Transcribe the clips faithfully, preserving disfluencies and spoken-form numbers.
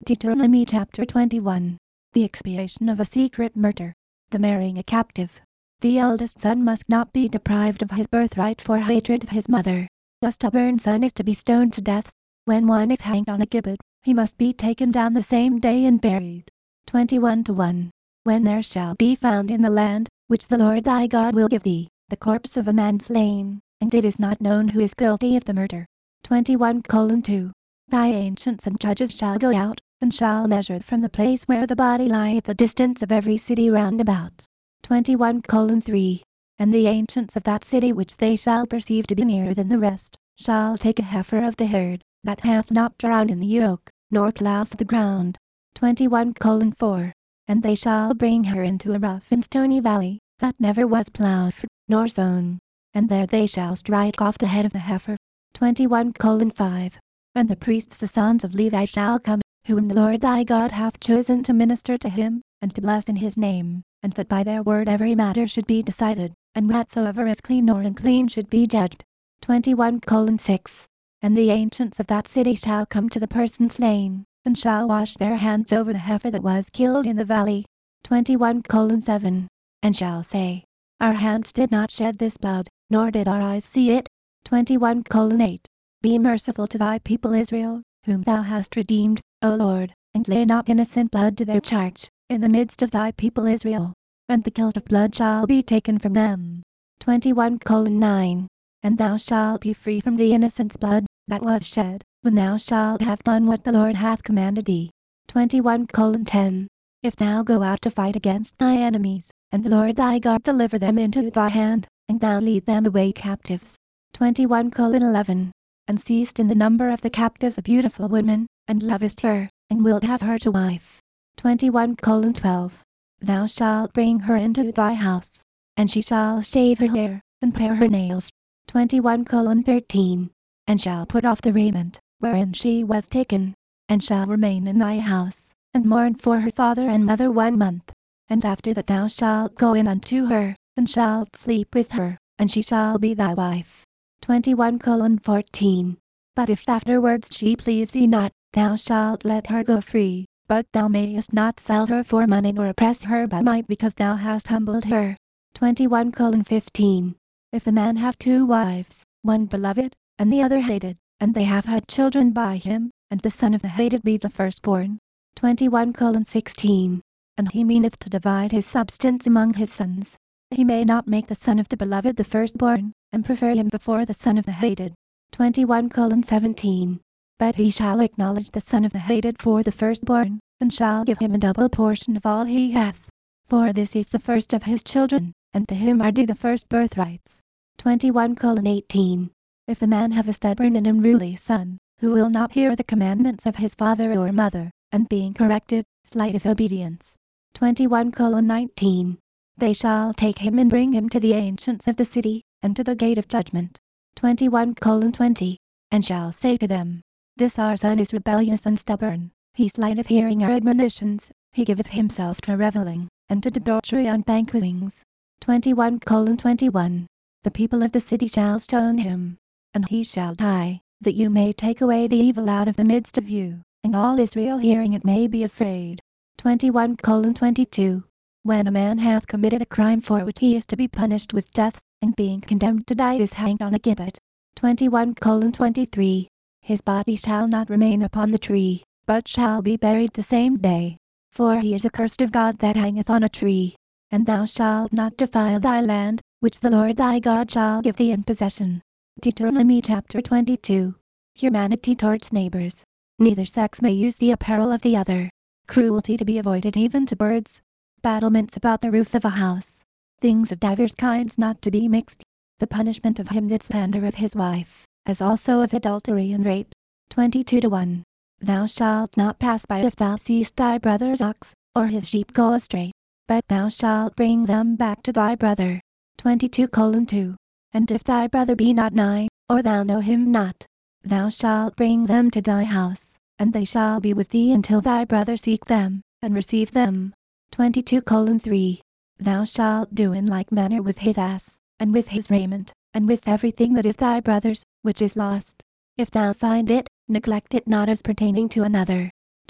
Deuteronomy chapter twenty-one. The expiation of a secret murder. The marrying a captive. The eldest son must not be deprived of his birthright for hatred of his mother. A stubborn son is to be stoned to death. When one is hanged on a gibbet, he must be taken down the same day and buried. twenty-one to one. When there shall be found in the land, which the Lord thy God will give thee, the corpse of a man slain, and it is not known who is guilty of the murder. twenty-one colon two. Thy ancients and judges shall go out, and shall measure from the place where the body lieth the distance of every city round about. twenty-one colon three. And the ancients of that city which they shall perceive to be nearer than the rest, shall take a heifer of the herd, that hath not drowned in the yoke, nor ploughed the ground. twenty-one colon four. And they shall bring her into a rough and stony valley, that never was ploughed, nor sown. And there they shall strike off the head of the heifer. twenty-one colon five. And the priests the sons of Levi shall come, whom the Lord thy God hath chosen to minister to him, and to bless in his name, and that by their word every matter should be decided, and whatsoever is clean or unclean should be judged. twenty-one colon six. And the ancients of that city shall come to the person slain, and shall wash their hands over the heifer that was killed in the valley. twenty-one colon seven. And shall say, Our hands did not shed this blood, nor did our eyes see it. twenty-one colon eight. Be merciful to thy people Israel, whom thou hast redeemed, O Lord, and lay not innocent blood to their charge, in the midst of thy people Israel, and the guilt of blood shall be taken from them. twenty-one colon nine. And thou shalt be free from the innocent's blood, that was shed, when thou shalt have done what the Lord hath commanded thee. twenty-one colon ten. If thou go out to fight against thy enemies, and the Lord thy God deliver them into thy hand, and thou lead them away captives. twenty-one colon eleven. And seest in the number of the captives a beautiful woman, and lovest her, and wilt have her to wife. twenty-one colon twelve. Thou shalt bring her into thy house, and she shall shave her hair, and pare her nails. twenty-one colon thirteen. And shall put off the raiment, wherein she was taken, and shall remain in thy house, and mourn for her father and mother one month. And after that thou shalt go in unto her, and shalt sleep with her, and she shall be thy wife. twenty-one colon fourteen. But if afterwards she please thee not, thou shalt let her go free, but thou mayest not sell her for money nor oppress her by might because thou hast humbled her. twenty-one colon fifteen. If the man have two wives, one beloved, and the other hated, and they have had children by him, and the son of the hated be the firstborn. twenty-one colon sixteen. And he meaneth to divide his substance among his sons. He may not make the son of the beloved the firstborn, and prefer him before the son of the hated. twenty-one colon seventeen. But he shall acknowledge the son of the hated for the firstborn, and shall give him a double portion of all he hath. For this is the first of his children, and to him are due the first birthrights. twenty-one colon eighteen. If the man have a stubborn and unruly son, who will not hear the commandments of his father or mother, and being corrected, slighteth obedience. twenty-one colon nineteen. They shall take him and bring him to the ancients of the city, and to the gate of judgment. twenty-one colon twenty. And shall say to them, This our son is rebellious and stubborn, he slighteth hearing our admonitions, he giveth himself to revelling, and to debauchery and banquetings. twenty-one colon twenty-one. The people of the city shall stone him, and he shall die, that you may take away the evil out of the midst of you, and all Israel hearing it may be afraid. twenty-one colon twenty-two. When a man hath committed a crime for which he is to be punished with death, and being condemned to die is hanged on a gibbet. twenty-one colon twenty-three. His body shall not remain upon the tree, but shall be buried the same day. For he is accursed of God that hangeth on a tree. And thou shalt not defile thy land, which the Lord thy God shall give thee in possession. Deuteronomy chapter twenty-two. Humanity towards neighbors. Neither sex may use the apparel of the other. Cruelty to be avoided even to birds. Battlements about the roof of a house. Things of divers kinds not to be mixed. The punishment of him that slandereth his wife, as also of adultery and rape. twenty-two to one. Thou shalt not pass by if thou seest thy brother's ox, or his sheep go astray, but thou shalt bring them back to thy brother. twenty-two colon two. And if thy brother be not nigh, or thou know him not, thou shalt bring them to thy house, and they shall be with thee until thy brother seek them, and receive them. twenty-two colon three. Thou shalt do in like manner with his ass, and with his raiment, and with everything that is thy brother's, which is lost. If thou find it, neglect it not as pertaining to another.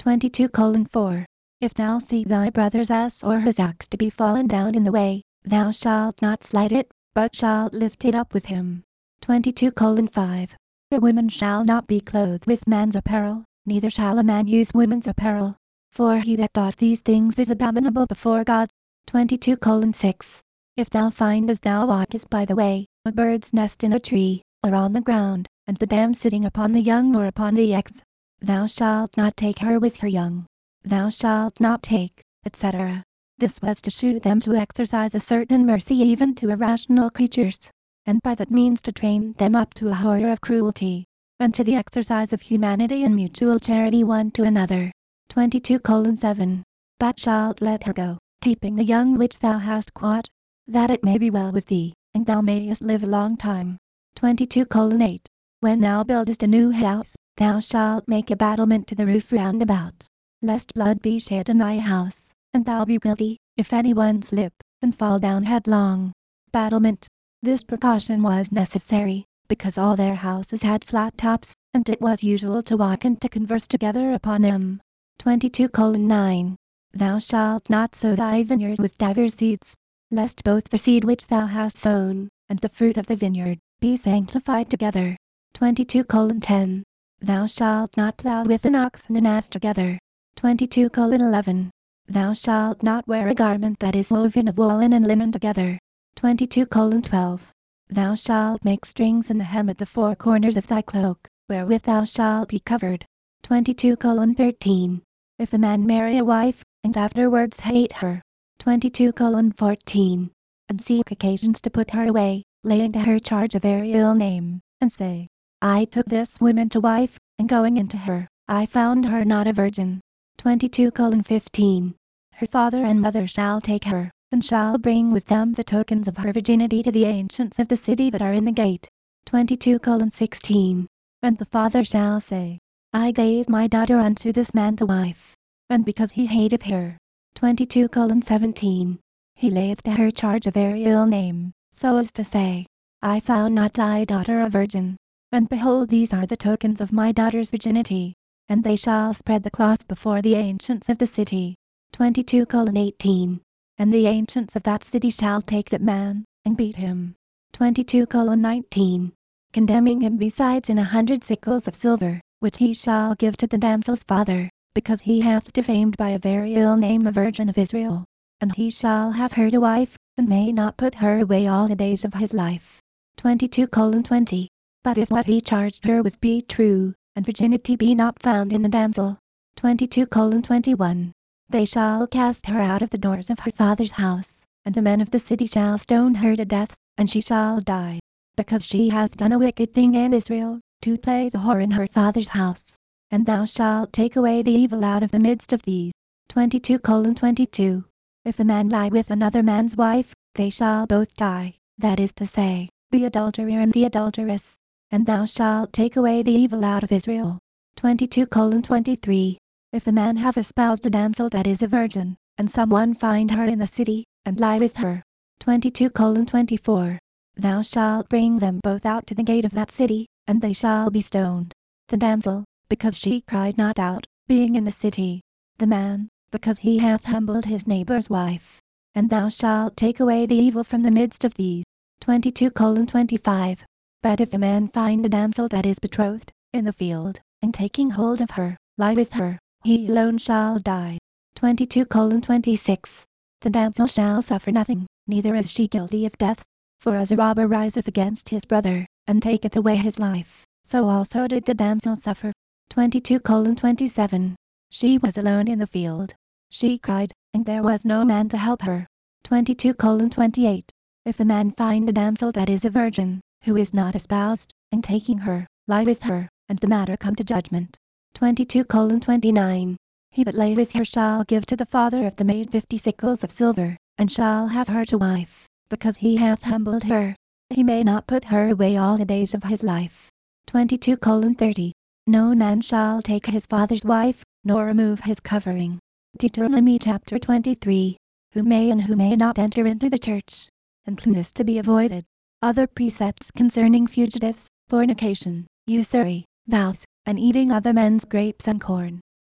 twenty-two colon four. If thou see thy brother's ass or his ox to be fallen down in the way, thou shalt not slight it, but shalt lift it up with him. twenty-two colon five. A woman shall not be clothed with man's apparel, neither shall a man use woman's apparel. For he that doth these things is abominable before God. twenty-two colon six. If thou find as thou walkest by the way, a bird's nest in a tree, or on the ground, and the dam sitting upon the young or upon the eggs, thou shalt not take her with her young. Thou shalt not take, et cetera. This was to shew them to exercise a certain mercy even to irrational creatures, and by that means to train them up to a horror of cruelty, and to the exercise of humanity and mutual charity one to another. twenty-two colon seven. But shalt let her go, keeping the young which thou hast caught, that it may be well with thee, and thou mayest live a long time. twenty-two colon eight. When thou buildest a new house, thou shalt make a battlement to the roof round about, lest blood be shed in thy house, and thou be guilty, if any one slip, and fall down headlong. Battlement. This precaution was necessary, because all their houses had flat tops, and it was usual to walk and to converse together upon them. twenty-two colon nine. Thou shalt not sow thy vineyard with divers seeds, lest both the seed which thou hast sown, and the fruit of the vineyard, be sanctified together. twenty-two colon ten. Thou shalt not plow with an ox and an ass together. twenty-two colon eleven. Thou shalt not wear a garment that is woven of woolen and linen together. twenty-two colon twelve. Thou shalt make strings in the hem at the four corners of thy cloak, wherewith thou shalt be covered. twenty-two colon thirteen. If a man marry a wife, and afterwards hate her. twenty-two colon fourteen. And seek occasions to put her away, laying to her charge a very ill name, and say, I took this woman to wife, and going into her, I found her not a virgin. twenty-two colon fifteen. Her father and mother shall take her, and shall bring with them the tokens of her virginity to the ancients of the city that are in the gate. twenty-two colon sixteen. And the father shall say, I gave my daughter unto this man to wife, and because he hateth her. twenty-two colon seventeen. He layeth to her charge a very ill name, so as to say, I found not thy daughter a virgin. And behold, these are the tokens of my daughter's virginity. And they shall spread the cloth before the ancients of the city. twenty-two colon eighteen. And the ancients of that city shall take that man, and beat him. twenty-two colon nineteen. Condemning him besides in a hundred sickles of silver, which he shall give to the damsel's father, because he hath defamed by a very ill name a virgin of Israel. And he shall have her to wife, and may not put her away all the days of his life. twenty-two colon twenty. But if what he charged her with be true, and virginity be not found in the damsel. twenty-two colon twenty-one. They shall cast her out of the doors of her father's house, and the men of the city shall stone her to death, and she shall die, because she hath done a wicked thing in Israel, to play the whore in her father's house. And thou shalt take away the evil out of the midst of these. twenty-two colon twenty-two. If a man lie with another man's wife, they shall both die, that is to say, the adulterer and the adulteress. And thou shalt take away the evil out of Israel. twenty-two colon twenty-three. If a man have espoused a damsel that is a virgin, and some one find her in the city, and lie with her. twenty-two colon twenty-four. Thou shalt bring them both out to the gate of that city, and they shall be stoned. The damsel, because she cried not out, being in the city. The man, because he hath humbled his neighbor's wife. And thou shalt take away the evil from the midst of these. twenty-two colon twenty-five. But if a man find a damsel that is betrothed, in the field, and taking hold of her, lie with her, he alone shall die. twenty-two colon twenty-six. The damsel shall suffer nothing, neither is she guilty of death. For as a robber riseth against his brother, and taketh away his life, so also did the damsel suffer. twenty-two colon twenty-seven. She was alone in the field. She cried, and there was no man to help her. twenty-two colon twenty-eight. If a man find a damsel that is a virgin, who is not espoused, and taking her, lie with her, and the matter come to judgment. twenty-two colon twenty-nine. He that lay with her shall give to the father of the maid fifty sickles of silver, and shall have her to wife, because he hath humbled her. He may not put her away all the days of his life. twenty-two colon thirty. No man shall take his father's wife, nor remove his covering. Deuteronomy chapter twenty-three. Who may and who may not enter into the church. Uncleanness to be avoided. Other precepts concerning fugitives, fornication, usury, vows, and eating other men's grapes and corn.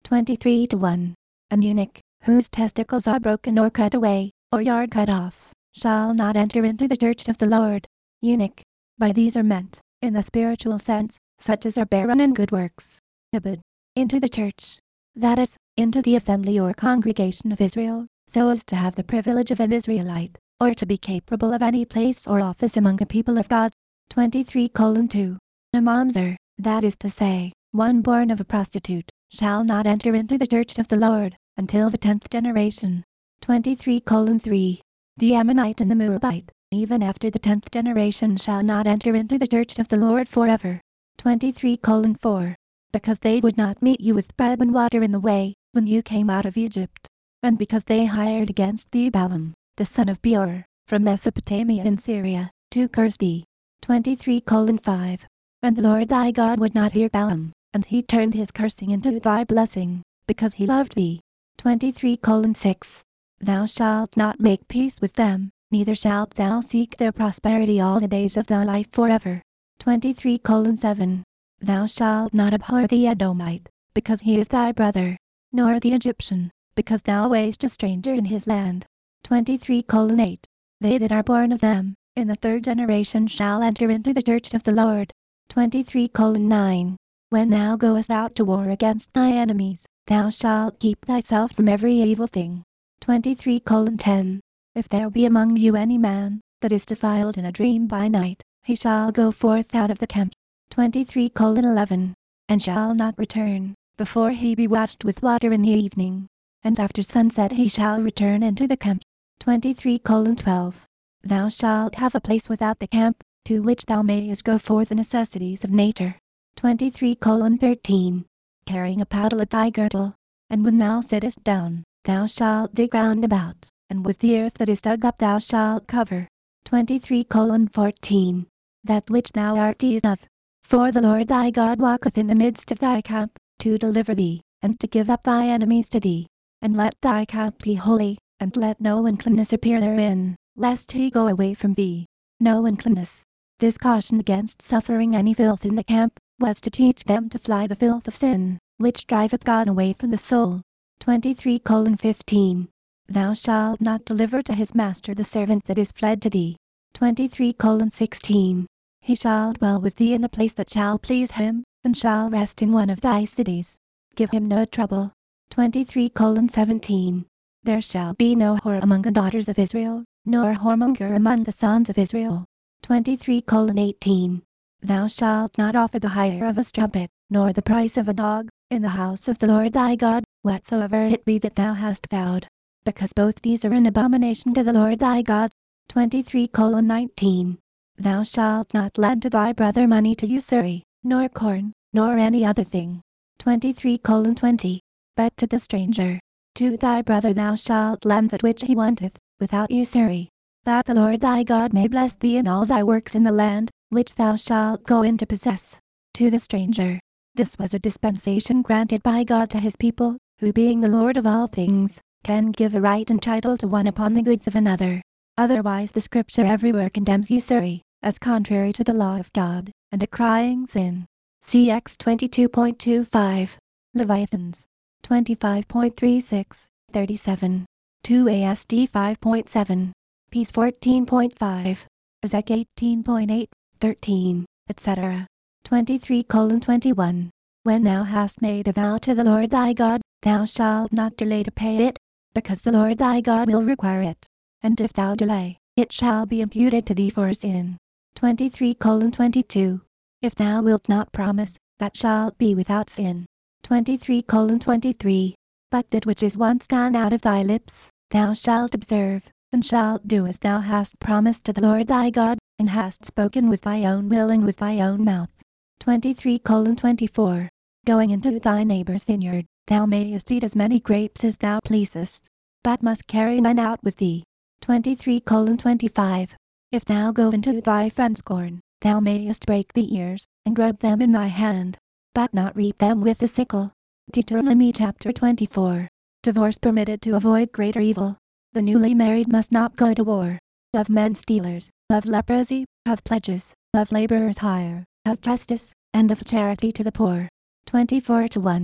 twenty-three to one. An eunuch, whose testicles are broken or cut away, or yard cut off, shall not enter into the church of the Lord. Eunuch. By these are meant, in the spiritual sense, such as are barren in good works. Ibid. Into the church. That is, into the assembly or congregation of Israel, so as to have the privilege of an Israelite, or to be capable of any place or office among the people of God. twenty-three colon two. A mamzer, that is to say, one born of a prostitute, shall not enter into the church of the Lord, until the tenth generation. twenty-three colon three. The Ammonite and the Moabite, even after the tenth generation shall not enter into the church of the Lord forever. twenty-three colon four. Because they would not meet you with bread and water in the way, when you came out of Egypt. And because they hired against thee Balaam, the son of Beor, from Mesopotamia and Syria, to curse thee. twenty-three colon five. And the Lord thy God would not hear Balaam, and he turned his cursing into thy blessing, because he loved thee. twenty-three colon six. Thou shalt not make peace with them, neither shalt thou seek their prosperity all the days of thy life forever. twenty-three colon seven. Thou shalt not abhor the Edomite, because he is thy brother, nor the Egyptian, because thou wast a stranger in his land. twenty-three colon eight. They that are born of them, in the third generation shall enter into the church of the Lord. twenty-three colon nine. When thou goest out to war against thy enemies, thou shalt keep thyself from every evil thing. twenty-three colon ten. If there be among you any man, that is defiled in a dream by night, he shall go forth out of the camp. twenty-three colon eleven. And shall not return, before he be washed with water in the evening. And after sunset he shall return into the camp. twenty-three colon twelve. Thou shalt have a place without the camp, to which thou mayest go for the necessities of nature. twenty-three colon thirteen. Carrying a paddle at thy girdle. And when thou sittest down, thou shalt dig round about, and with the earth that is dug up thou shalt cover. twenty-three colon fourteen. That which thou art eaten of. For the Lord thy God walketh in the midst of thy camp, to deliver thee, and to give up thy enemies to thee. And let thy camp be holy, and let no uncleanness appear therein, lest he go away from thee. No uncleanness. This caution against suffering any filth in the camp, was to teach them to fly the filth of sin, which driveth God away from the soul. twenty-three colon fifteen. Thou shalt not deliver to his master the servant that is fled to thee. twenty-three colon sixteen. He shall dwell with thee in the place that shall please him, and shall rest in one of thy cities. Give him no trouble. twenty-three colon seventeen. There shall be no whore among the daughters of Israel, nor whoremonger among the sons of Israel. twenty-three colon eighteen. Thou shalt not offer the hire of a strumpet, nor the price of a dog, in the house of the Lord thy God, whatsoever it be that thou hast vowed, because both these are an abomination to the Lord thy God. twenty-three colon nineteen. Thou shalt not lend to thy brother money to usury, nor corn, nor any other thing. twenty-three colon twenty. But to the stranger, to thy brother thou shalt lend that which he wanteth, without usury, that the Lord thy God may bless thee in all thy works in the land, which thou shalt go in to possess. To the stranger. This was a dispensation granted by God to his people, who being the Lord of all things, can give a right and title to one upon the goods of another. Otherwise the Scripture everywhere condemns usury, as contrary to the law of God, and a crying sin. C X twenty-two point two five. Leviathans. twenty-five point three six, thirty-seven. two A S D five point seven. Peace fourteen point five. Ezek eighteen point eight, thirteen, et cetera. twenty-three colon twenty-one. When thou hast made a vow to the Lord thy God, thou shalt not delay to pay it, because the Lord thy God will require it. And if thou delay, it shall be imputed to thee for a sin. twenty-three colon twenty-two. If thou wilt not promise, that shalt be without sin. twenty-three colon twenty-three. But that which is once gone out of thy lips, thou shalt observe, and shalt do as thou hast promised to the Lord thy God, and hast spoken with thy own will and with thy own mouth. twenty-three colon twenty-four. Going into thy neighbor's vineyard, thou mayest eat as many grapes as thou pleasest, but must carry none out with thee. twenty-three colon twenty-five. If thou go into thy friend's corn, thou mayest break the ears, and rub them in thy hand, but not reap them with the sickle. Deuteronomy chapter twenty-four. Divorce permitted to avoid greater evil. The newly married must not go to war. Of men stealers, of leprosy, of pledges, of laborers' hire, of justice, and of charity to the poor. twenty-four to one.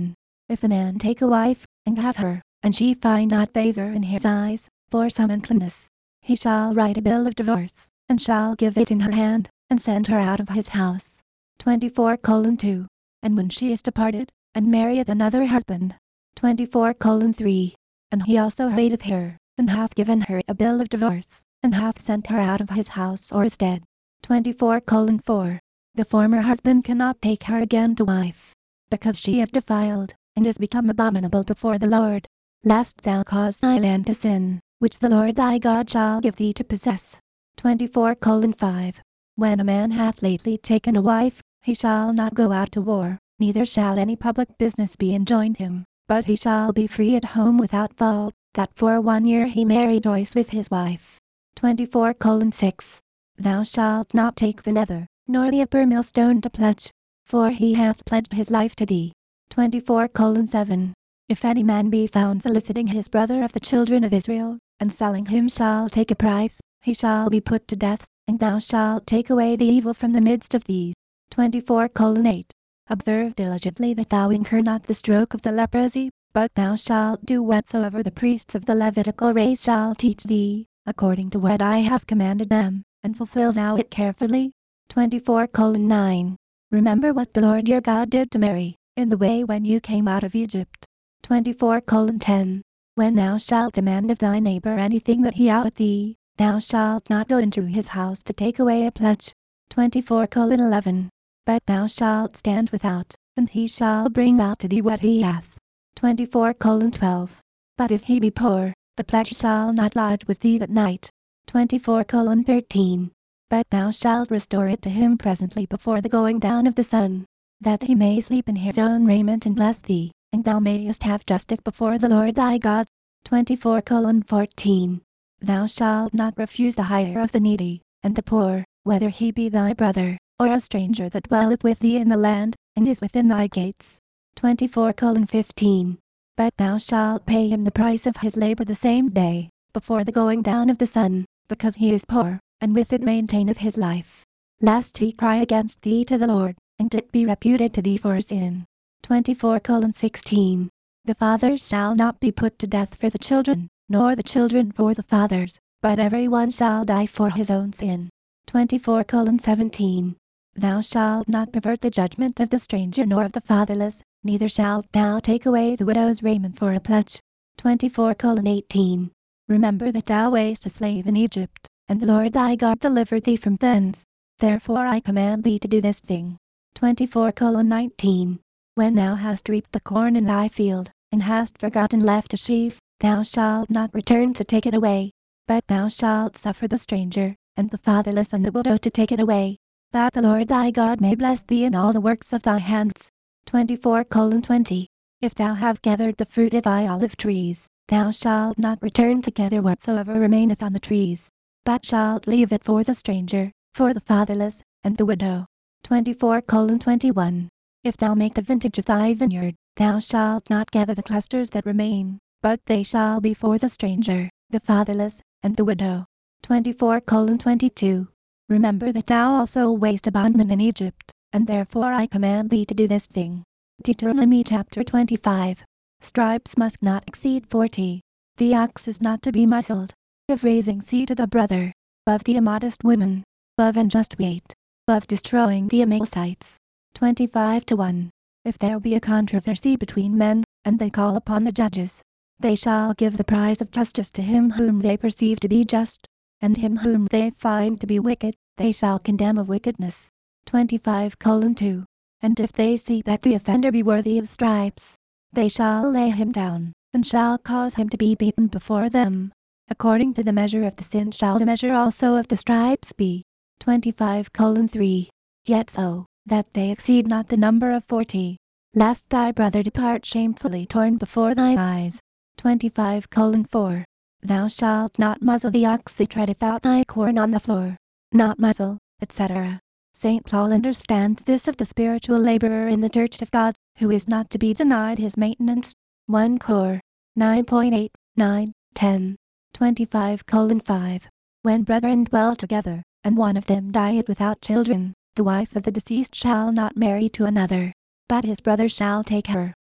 If the man take a wife, and have her, and she find not favor in his eyes, for some uncleanness, he shall write a bill of divorce, and shall give it in her hand, and send her out of his house. twenty-four colon two. And when she is departed, and marrieth another husband. twenty-four colon three. And he also hateth her, and hath given her a bill of divorce, and hath sent her out of his house or stead. twenty-four colon four. The former husband cannot take her again to wife, because she is defiled, and is become abominable before the Lord, lest thou cause thy land to sin, which the Lord thy God shall give thee to possess. twenty-four colon five. When a man hath lately taken a wife, he shall not go out to war, neither shall any public business be enjoined him, but he shall be free at home without fault, that for one year he may rejoice with his wife. twenty-four colon six. Thou shalt not take the nether, nor the upper millstone to pledge, for he hath pledged his life to thee. twenty-four colon seven. If any man be found soliciting his brother of the children of Israel, and selling him shall take a price, he shall be put to death, and thou shalt take away the evil from the midst of thee. twenty-four colon eight. Observe diligently that thou incur not the stroke of the leprosy, but thou shalt do whatsoever the priests of the Levitical race shall teach thee, according to what I have commanded them, and fulfill thou it carefully. twenty-four colon nine. Remember what the Lord your God did to Mary, in the way when you came out of Egypt. twenty-four colon ten. When thou shalt demand of thy neighbor anything that he oweth thee, thou shalt not go into his house to take away a pledge. twenty-four colon eleven. But thou shalt stand without, and he shall bring out to thee what he hath. twenty-four colon twelve. But if he be poor, the pledge shall not lodge with thee that night. twenty-four colon thirteen. But thou shalt restore it to him presently before the going down of the sun, that he may sleep in his own raiment and bless thee, and thou mayest have justice before the Lord thy God. twenty-four colon fourteen. Thou shalt not refuse the hire of the needy, and the poor, whether he be thy brother, or a stranger that dwelleth with thee in the land, and is within thy gates. twenty-four colon fifteen. But thou shalt pay him the price of his labor the same day, before the going down of the sun, because he is poor, and with it maintaineth his life, lest he cry against thee to the Lord, and it be reputed to thee for sin. twenty-four colon sixteen. The fathers shall not be put to death for the children, nor the children for the fathers, but every one shall die for his own sin. twenty-four colon seventeen. Thou shalt not pervert the judgment of the stranger nor of the fatherless, neither shalt thou take away the widow's raiment for a pledge. twenty-four colon eighteen. Remember that thou wast a slave in Egypt, and the Lord thy God delivered thee from thence. Therefore I command thee to do this thing. twenty-four colon nineteen. When thou hast reaped the corn in thy field, and hast forgotten left a sheaf, thou shalt not return to take it away, but thou shalt suffer the stranger, and the fatherless and the widow to take it away, that the Lord thy God may bless thee in all the works of thy hands. twenty-four colon twenty. If thou have gathered the fruit of thy olive trees, thou shalt not return to gather whatsoever remaineth on the trees, but shalt leave it for the stranger, for the fatherless, and the widow. twenty-four colon twenty-one. If thou make the vintage of thy vineyard, thou shalt not gather the clusters that remain, but they shall be for the stranger, the fatherless, and the widow. twenty-four colon twenty-two. Remember that thou also wast a bondman in Egypt, and therefore I command thee to do this thing. Deuteronomy chapter twenty-five. Stripes must not exceed forty. The ox is not to be muzzled. Of raising seed to the brother. Of the immodest woman. Of unjust weight. Of destroying the Amalekites. twenty-five to one. If there be a controversy between men, and they call upon the judges, they shall give the prize of justice to him whom they perceive to be just, and him whom they find to be wicked, they shall condemn of wickedness. twenty-five colon two. And if they see that the offender be worthy of stripes, they shall lay him down, and shall cause him to be beaten before them. According to the measure of the sin shall the measure also of the stripes be. twenty-five colon three. Yet so, that they exceed not the number of forty, lest thy brother depart shamefully torn before thy eyes. twenty-five colon four. Thou shalt not muzzle the ox that treadeth out thy corn on the floor. Not muzzle, et cetera. Saint Paul understands this of the spiritual laborer in the Church of God, who is not to be denied his maintenance. First Cor. nine point eight, nine, ten. twenty-five colon five. When brethren dwell together, and one of them dieth without children, the wife of the deceased shall not marry to another, but his brother shall take her,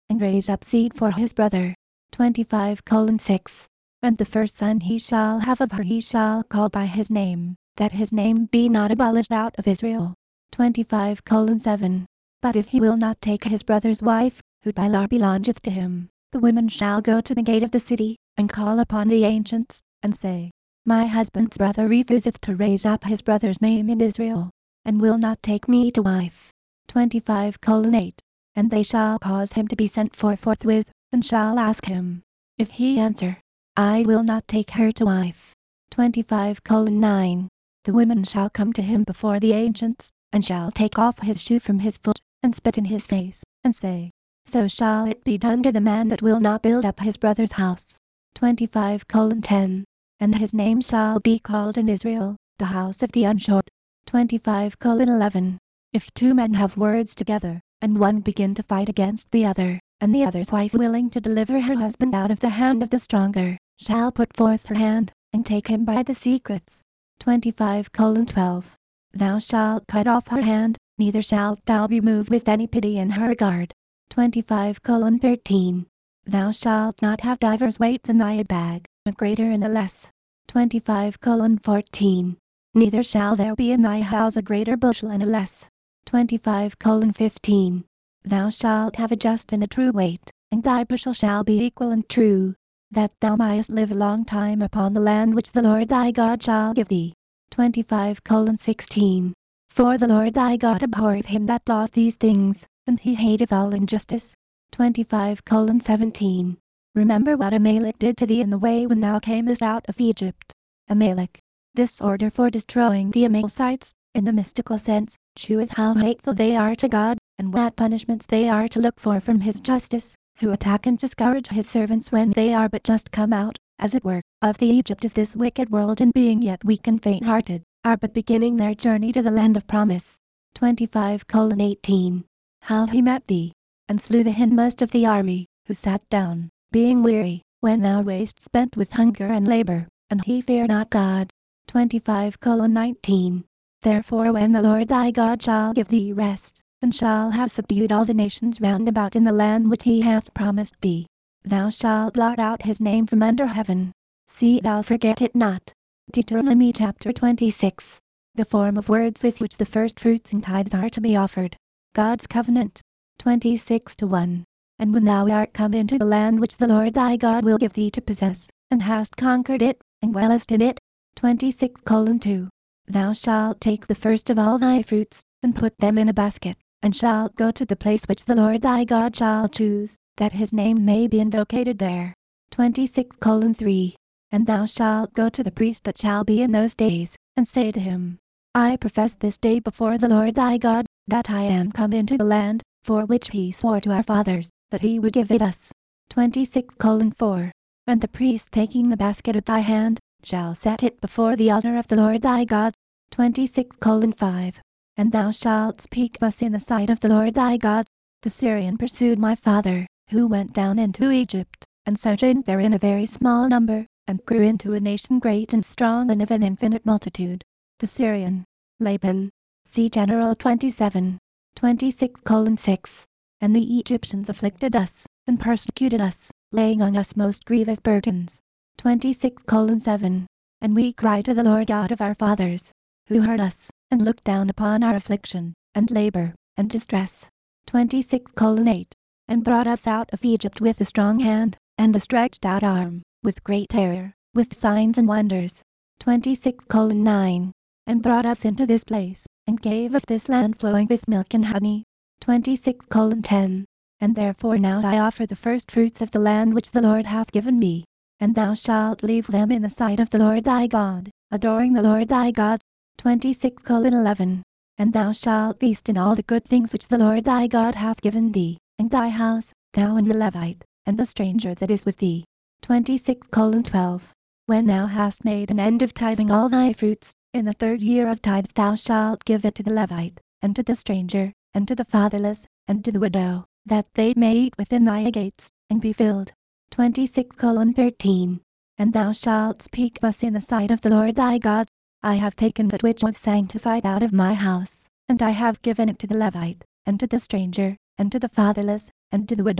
and raise up seed for his brother. twenty-five colon six. And the first son he shall have of her he shall call by his name, that his name be not abolished out of Israel. twenty-five colon seven. But if he will not take his brother's wife, who by law belongeth to him, the women shall go to the gate of the city, and call upon the ancients, and say, My husband's brother refuseth to raise up his brother's name in Israel, and will not take me to wife. twenty-five colon eight. And they shall cause him to be sent for forthwith, and shall ask him. If he answer, I will not take her to wife. twenty-five colon nine. The women shall come to him before the ancients, and shall take off his shoe from his foot, and spit in his face, and say, So shall it be done to the man that will not build up his brother's house. twenty-five colon ten. And his name shall be called in Israel, the house of the unshort. twenty-five colon eleven. If two men have words together, and one begin to fight against the other, and the other's wife willing to deliver her husband out of the hand of the stronger, shall put forth her hand, and take him by the secrets. twenty-five colon twelve. Thou shalt cut off her hand, neither shalt thou be moved with any pity in her regard. twenty-five colon thirteen. Thou shalt not have divers weights in thy bag, a greater and a less. twenty-five colon fourteen. Neither shall there be in thy house a greater bushel and a less. twenty-five colon fifteen. Thou shalt have a just and a true weight, and thy bushel shall be equal and true, that thou mayest live a long time upon the land which the Lord thy God shall give thee. twenty-five colon sixteen. For the Lord thy God abhorreth him that doth these things, and he hateth all injustice. twenty-five colon seventeen. Remember what Amalek did to thee in the way when thou camest out of Egypt. Amalek. This order for destroying the Amalekites, in the mystical sense, sheweth how hateful they are to God, and what punishments they are to look for from his justice, who attack and discourage his servants when they are but just come out, as it were, of the Egypt of this wicked world, and being yet weak and faint-hearted, are but beginning their journey to the land of promise. twenty-five colon eighteen. How he met thee, and slew the hindmost of the army, who sat down, being weary, when thou wast spent with hunger and labor, and he feared not God. twenty-five colon nineteen. Therefore when the Lord thy God shall give thee rest, and shall have subdued all the nations round about in the land which he hath promised thee, thou shalt blot out his name from under heaven. See thou forget it not. Deuteronomy chapter twenty-six. The form of words with which the first fruits and tithes are to be offered. God's covenant. twenty-six to one. And when thou art come into the land which the Lord thy God will give thee to possess, and hast conquered it, and dwellest in it. twenty-six colon two. Thou shalt take the first of all thy fruits, and put them in a basket, and shalt go to the place which the Lord thy God shall choose, that his name may be invocated there. twenty-six colon three. And thou shalt go to the priest that shall be in those days, and say to him, I profess this day before the Lord thy God, that I am come into the land, for which he swore to our fathers, that he would give it us. twenty-six colon four. And the priest taking the basket at thy hand, shall set it before the altar of the Lord thy God. twenty-six colon five. And thou shalt speak thus in the sight of the Lord thy God. The Syrian pursued my father, who went down into Egypt, and sojourned there in a very small number, and grew into a nation great and strong and of an infinite multitude. The Syrian. Laban. See General twenty-seven. twenty-six colon six. And the Egyptians afflicted us, and persecuted us, laying on us most grievous burdens. twenty-six colon seven. And we cried to the Lord God of our fathers, who heard us, and looked down upon our affliction, and labor, and distress. twenty-six colon eight. And brought us out of Egypt with a strong hand, and a stretched out arm, with great terror, with signs and wonders. twenty-six colon nine. And brought us into this place, and gave us this land flowing with milk and honey. twenty-six colon ten. And therefore now I offer the first fruits of the land which the Lord hath given me, and thou shalt leave them in the sight of the Lord thy God, adoring the Lord thy God. twenty-six colon eleven. And thou shalt feast in all the good things which the Lord thy God hath given thee, and thy house, thou and the Levite, and the stranger that is with thee. twenty-six colon twelve. When thou hast made an end of tithing all thy fruits, in the third year of tithes thou shalt give it to the Levite, and to the stranger, and to the fatherless, and to the widow, that they may eat within thy gates, and be filled. twenty-six colon thirteen. And thou shalt speak thus in the sight of the Lord thy God, I have taken that which was sanctified out of my house, and I have given it to the Levite, and to the stranger, and to the fatherless, and to the widow,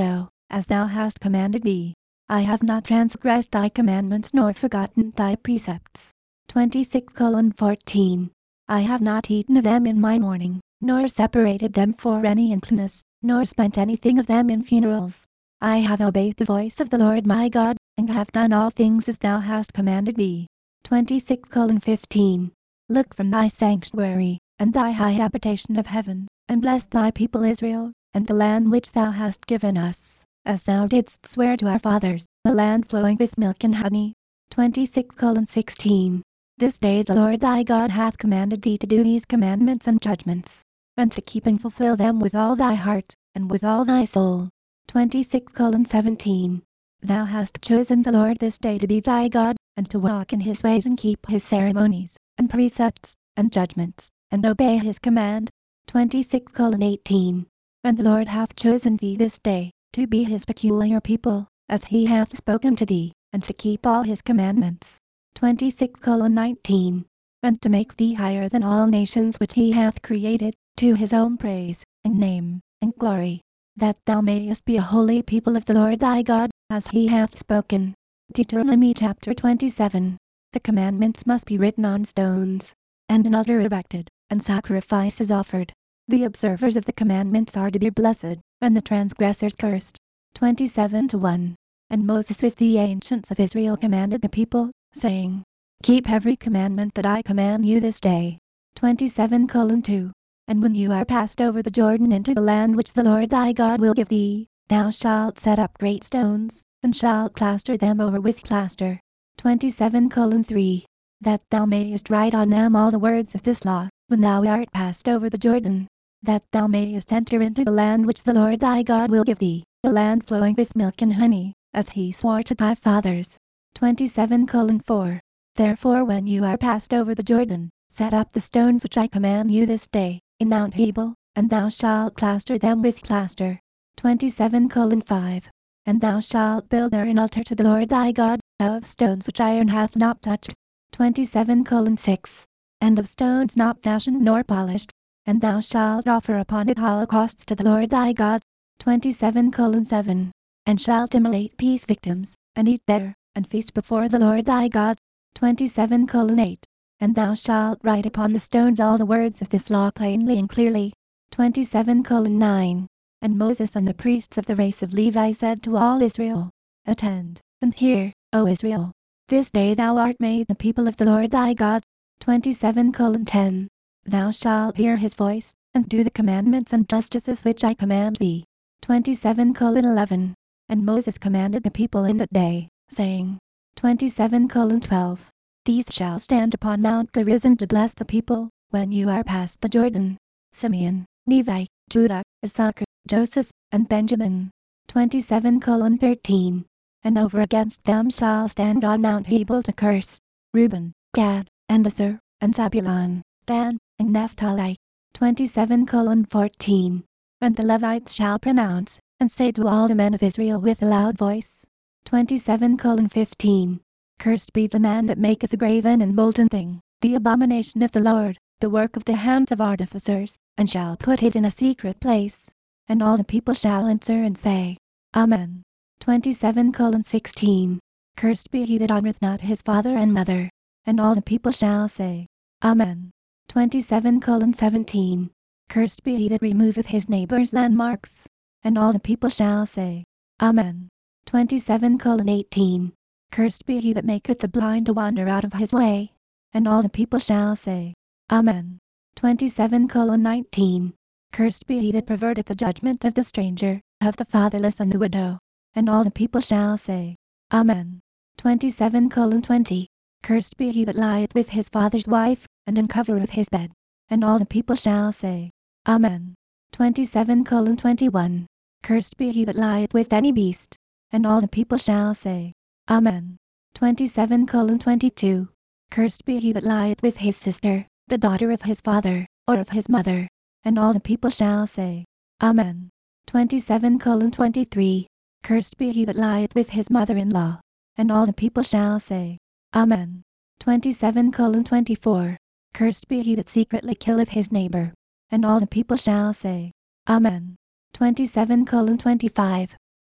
as thou hast commanded me. I have not transgressed thy commandments nor forgotten thy precepts. twenty-six fourteen. I have not eaten of them in my mourning, nor separated them for any uncleanness, nor spent anything of them in funerals. I have obeyed the voice of the Lord my God, and have done all things as thou hast commanded me. twenty-six fifteen. Look from thy sanctuary, and thy high habitation of heaven, and bless thy people Israel, and the land which thou hast given us, as thou didst swear to our fathers, a land flowing with milk and honey. twenty-six sixteen. This day the Lord thy God hath commanded thee to do these commandments and judgments, and to keep and fulfill them with all thy heart, and with all thy soul. twenty-six seventeen. Thou hast chosen the Lord this day to be thy God, and to walk in his ways and keep his ceremonies, and precepts, and judgments, and obey his command. twenty-six eighteen. And the Lord hath chosen thee this day, to be his peculiar people, as he hath spoken to thee, and to keep all his commandments. twenty-six nineteen. And to make thee higher than all nations which he hath created, to his own praise, and name, and glory, that thou mayest be a holy people of the Lord thy God, as he hath spoken. Deuteronomy chapter twenty-seven. The commandments must be written on stones, and an altar erected, and sacrifices offered. The observers of the commandments are to be blessed, and the transgressors cursed. twenty-seven to one. And Moses with the ancients of Israel commanded the people, saying, Keep every commandment that I command you this day. twenty-seven two. And when you are passed over the Jordan into the land which the Lord thy God will give thee, thou shalt set up great stones, and shalt plaster them over with plaster. twenty-seven three. That thou mayest write on them all the words of this law, when thou art passed over the Jordan, that thou mayest enter into the land which the Lord thy God will give thee, a land flowing with milk and honey, as he swore to thy fathers. twenty-seven four. Therefore when you are passed over the Jordan, set up the stones which I command you this day, in Mount Hebel, and thou shalt plaster them with plaster. twenty-seven five. And thou shalt build there an altar to the Lord thy God, of stones which iron hath not touched. twenty-seven six. And of stones not fashioned nor polished. And thou shalt offer upon it holocausts to the Lord thy God. twenty-seven seven. And shalt immolate peace victims, and eat there, and feast before the Lord thy God. twenty-seven eight. And thou shalt write upon the stones all the words of this law plainly and clearly. twenty-seven nine. And Moses and the priests of the race of Levi said to all Israel, Attend, and hear, O Israel. This day thou art made the people of the Lord thy God. twenty-seven ten. Thou shalt hear his voice, and do the commandments and justices which I command thee. twenty-seven eleven. And Moses commanded the people in that day, saying, twenty-seven twelve. These shall stand upon Mount Gerizim to bless the people, when you are past the Jordan. Simeon, Levi, Judah, Issachar, Joseph, and Benjamin. twenty-seven thirteen. And over against them shall stand on Mount Hebel to curse, Reuben, Gad, and Asher, and Zabulon, Dan, and Naphtali. twenty-seven fourteen. And the Levites shall pronounce, and say to all the men of Israel with a loud voice. twenty-seven fifteen. Cursed be the man that maketh a graven and molten thing, the abomination of the Lord, the work of the hands of artificers, and shall put it in a secret place. And all the people shall answer and say, Amen. twenty-seven sixteen. Cursed be he that honoureth not his father and mother. And all the people shall say, Amen. twenty-seven seventeen. Cursed be he that removeth his neighbour's landmarks. And all the people shall say, Amen. twenty-seven eighteen. Cursed be he that maketh the blind to wander out of his way. And all the people shall say, Amen. twenty-seven nineteen. Cursed be he that perverteth the judgment of the stranger, of the fatherless and the widow. And all the people shall say, Amen. twenty-seven twenty. Cursed be he that lieth with his father's wife, and uncovereth his bed. And all the people shall say, Amen. twenty-seven twenty-one. Cursed be he that lieth with any beast. And all the people shall say, Amen. twenty-seven twenty-two. Cursed be he that lieth with his sister, the daughter of his father, or of his mother. And all the people shall say, Amen. twenty-seven twenty-three. Cursed be he that lieth with his mother-in-law. And all the people shall say, Amen. twenty-seven twenty-four. Cursed be he that secretly killeth his neighbor. And all the people shall say, Amen. twenty-seven twenty-five.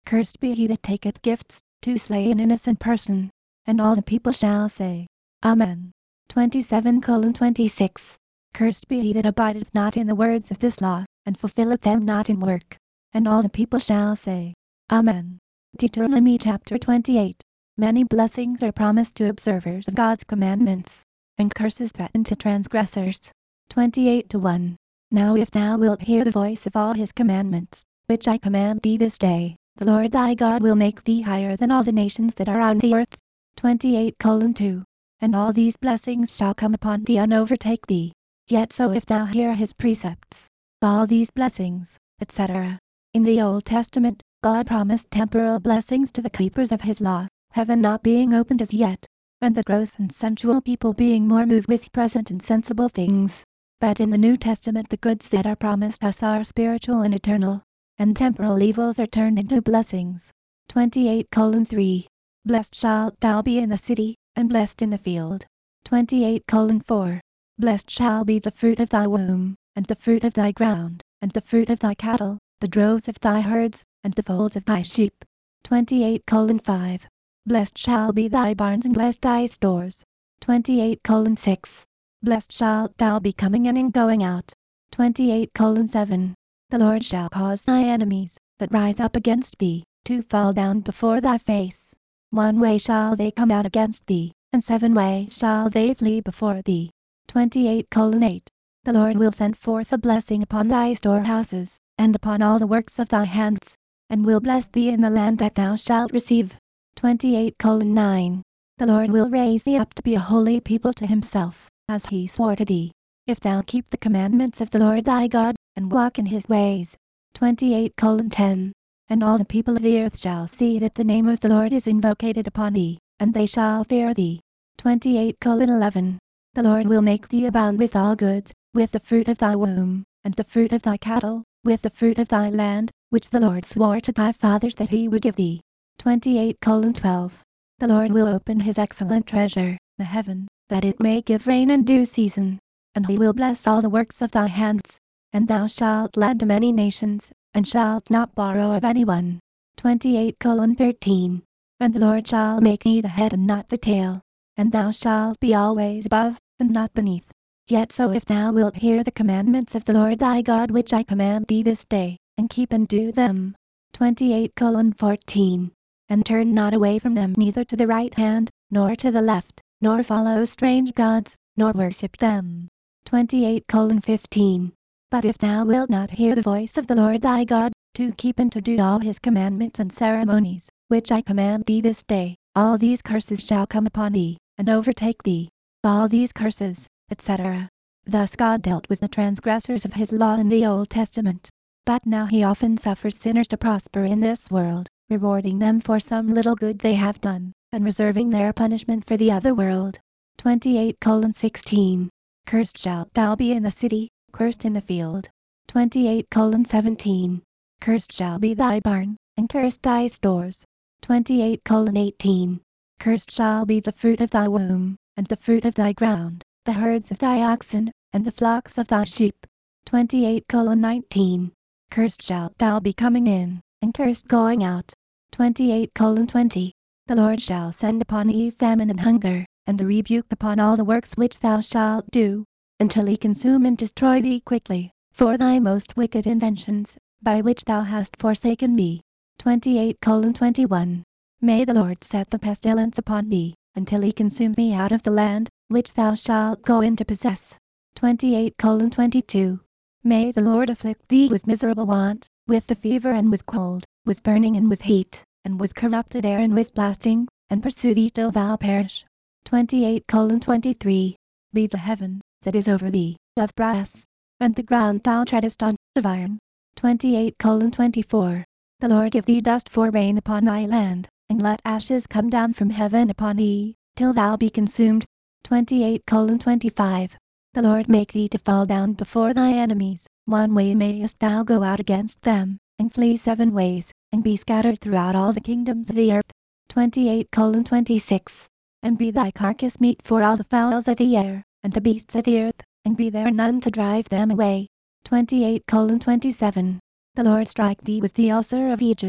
Cursed be he that taketh gifts, to slay an innocent person. And all the people shall say, Amen. twenty-seven twenty-six. Cursed be he that abideth not in the words of this law, and fulfilleth them not in work. And all the people shall say, Amen. Deuteronomy chapter twenty-eight. Many blessings are promised to observers of God's commandments, and curses threaten to transgressors. twenty-eight to one. Now if thou wilt hear the voice of all his commandments, which I command thee this day, the Lord thy God will make thee higher than all the nations that are on the earth. twenty-eight two. And all these blessings shall come upon thee and overtake thee. Yet so if thou hear his precepts, all these blessings, et cetera. In the Old Testament, God promised temporal blessings to the keepers of his law, heaven not being opened as yet, and the gross and sensual people being more moved with present and sensible things. But in the New Testament the goods that are promised us are spiritual and eternal, and temporal evils are turned into blessings. twenty-eight three. Blessed shalt thou be in the city, and blessed in the field. twenty-eight four. Blessed shall be the fruit of thy womb, and the fruit of thy ground, and the fruit of thy cattle, the droves of thy herds, and the folds of thy sheep. twenty-eight five. Blessed shall be thy barns and blessed thy stores. twenty-eight six. Blessed shalt thou be coming in and going out. twenty-eight seven. The Lord shall cause thy enemies, that rise up against thee, to fall down before thy face. One way shall they come out against thee, and seven ways shall they flee before thee. twenty-eight eight. The Lord will send forth a blessing upon thy storehouses, and upon all the works of thy hands, and will bless thee in the land that thou shalt receive. twenty-eight nine. The Lord will raise thee up to be a holy people to himself, as he swore to thee, if thou keep the commandments of the Lord thy God, and walk in his ways. twenty-eight ten. And all the people of the earth shall see that the name of the Lord is invocated upon thee, and they shall fear thee. twenty-eight eleven. The Lord will make thee abound with all goods, with the fruit of thy womb, and the fruit of thy cattle, with the fruit of thy land, which the Lord swore to thy fathers that he would give thee. twenty-eight twelve. The Lord will open his excellent treasure, the heaven, that it may give rain in due season. And he will bless all the works of thy hands. And thou shalt lend to many nations, and shalt not borrow of any one. twenty-eight thirteen. And the Lord shall make thee the head and not the tail. And thou shalt be always above, and not beneath. Yet so if thou wilt hear the commandments of the Lord thy God which I command thee this day, and keep and do them. twenty-eight fourteen. And turn not away from them neither to the right hand, nor to the left, nor follow strange gods, nor worship them. twenty-eight fifteen. But if thou wilt not hear the voice of the Lord thy God, to keep and to do all his commandments and ceremonies, which I command thee this day, all these curses shall come upon thee, and overtake thee. All these curses, et cetera. Thus God dealt with the transgressors of his law in the Old Testament. But now he often suffers sinners to prosper in this world, rewarding them for some little good they have done, and reserving their punishment for the other world. twenty-eight sixteen. Cursed shalt thou be in the city, cursed in the field. twenty-eight seventeen. Cursed shall be thy barn, and cursed thy stores. twenty-eight eighteen. Cursed shall be the fruit of thy womb, and the fruit of thy ground, the herds of thy oxen, and the flocks of thy sheep. twenty-eight nineteen. Cursed shalt thou be coming in, and cursed going out. twenty-eight twenty. The Lord shall send upon thee famine and hunger, and a rebuke upon all the works which thou shalt do, until he consume and destroy thee quickly, for thy most wicked inventions, by which thou hast forsaken me. twenty-eight twenty-one. May the Lord set the pestilence upon thee, until he consume thee out of the land, which thou shalt go in to possess. twenty-eight twenty-two. May the Lord afflict thee with miserable want, with the fever and with cold, with burning and with heat, and with corrupted air and with blasting, and pursue thee till thou perish. twenty-eight twenty-three. Be the heaven, that is over thee, of brass, and the ground thou treadest on, of iron. twenty-eight twenty-four. The Lord give thee dust for rain upon thy land, and let ashes come down from heaven upon thee, till thou be consumed. twenty-eight twenty-five. The Lord make thee to fall down before thy enemies, one way mayest thou go out against them, and flee seven ways, and be scattered throughout all the kingdoms of the earth. twenty-eight twenty-six. And be thy carcass meat for all the fowls of the air, and the beasts of the earth, and be there none to drive them away. twenty-eight twenty-seven. The Lord strike thee with the ulcer of Egypt,